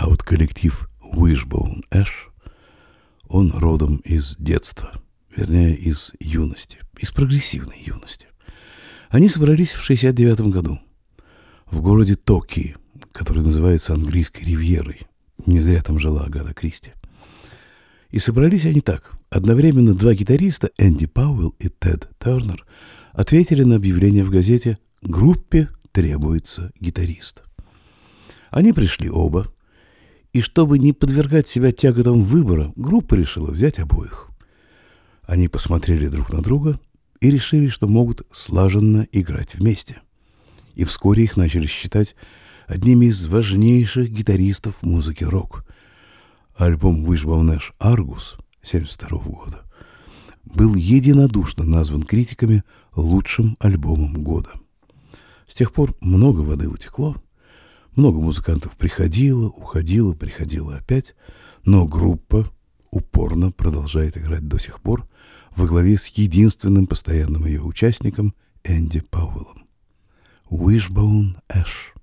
А вот коллектив Wishbone Ash, он родом из детства, вернее, из юности, из прогрессивной юности. Они собрались в 1969 году в городе Токи, который называется английской ривьерой. Не зря там жила Агата Кристи. И собрались они так. Одновременно два гитариста, Энди Пауэлл и Тед Тернер, ответили на объявление в газете «Группе требуется гитарист». Они пришли оба, и чтобы не подвергать себя тяготам выбора, группа решила взять обоих. Они посмотрели друг на друга и решили, что могут слаженно играть вместе. И вскоре их начали считать одними из важнейших гитаристов музыки рок. Альбом Wishbone Ash «Argus» 1972 года был единодушно назван критиками лучшим альбомом года. С тех пор много воды утекло, много музыкантов приходило, уходило, приходило опять, но группа упорно продолжает играть до сих пор во главе с единственным постоянным ее участником Энди Пауэллом. Wishbone Ash.